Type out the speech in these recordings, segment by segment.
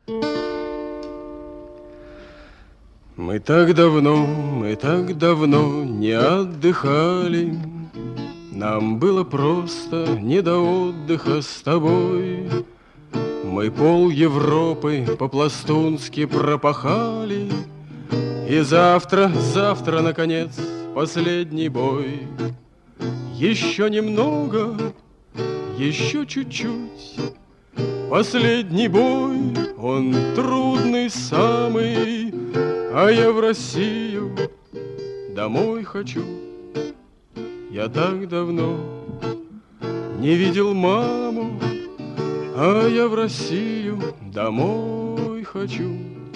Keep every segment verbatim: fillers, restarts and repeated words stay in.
Мы так давно, мы так давно не отдыхали. Нам было просто не до отдыха с тобой. Мы пол Европы по-пластунски пропахали. И завтра, завтра, наконец, последний бой. Еще немного, еще чуть-чуть. Последний бой, он трудный самый, а я в Россию домой хочу. Я так давно не видел маму, а я в Россию домой хочу.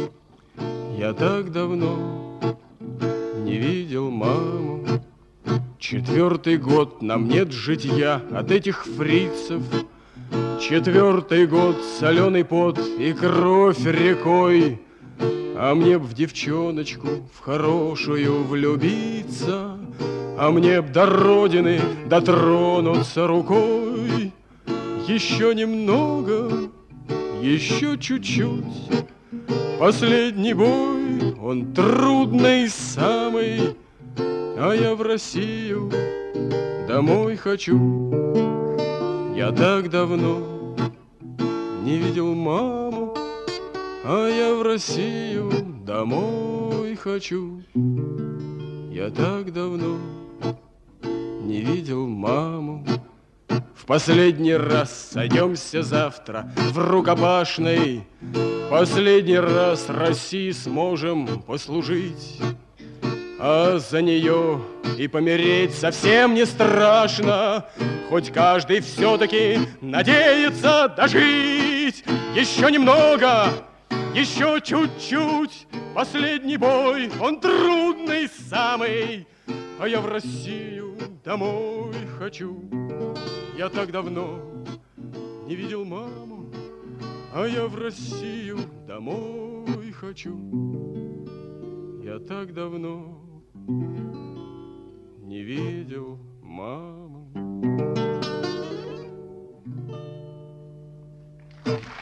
Я так давно не видел маму. Четвертый год нам нет житья от этих фрицев. Четвертый год соленый пот и кровь рекой. А мне б в девчоночку в хорошую влюбиться, а мне б до родины дотронуться рукой. Еще немного, еще чуть-чуть. Последний бой, он трудный самый, а я в Россию домой хочу. Я так давно не видел маму, а я в Россию домой хочу. Я так давно не видел маму. В последний раз сойдемся завтра в рукопашной. Последний раз России сможем послужить. А за нее и помереть совсем не страшно. Хоть каждый все-таки надеется дожить. Еще немного, еще чуть-чуть. Последний бой, он трудный самый, а я в Россию домой хочу. Я так давно не видел маму, а я в Россию домой хочу. Я так давно не видел маму.